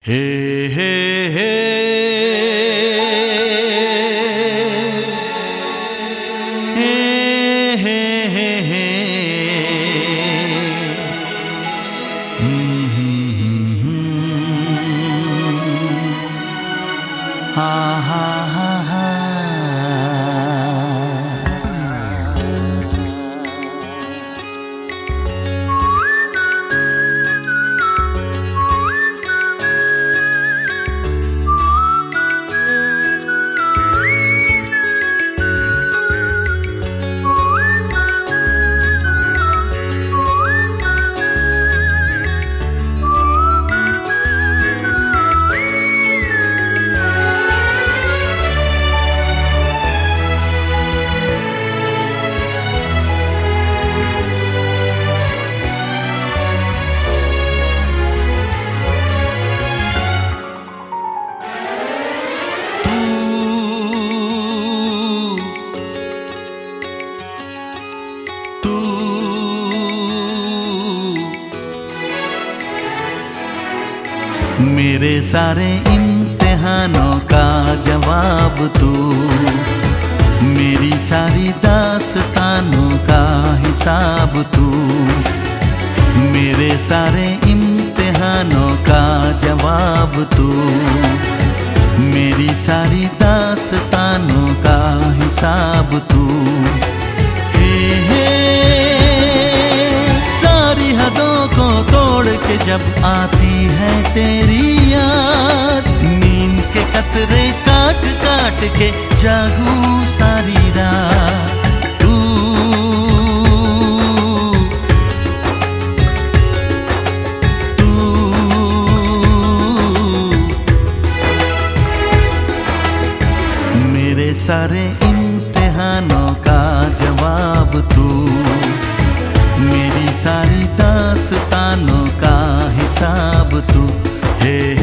हे हे हे हे हे हे हे हा हा हा हा। मेरे सारे इम्तिहानों का जवाब तू, मेरी सारी दास्तानों का हिसाब तू। मेरे सारे इम्तिहानों का जवाब तू, मेरी सारी दास्तानों का हिसाब तू। सारी हदों को तोड़ के जब आती है तेरी याद, नींद के कतरे काट काट के जागूं सारी रात। तू मेरे सारे इम्तिहानों का जवाब तू, मेरी सारी दास्तानों का हिसाब तू। हे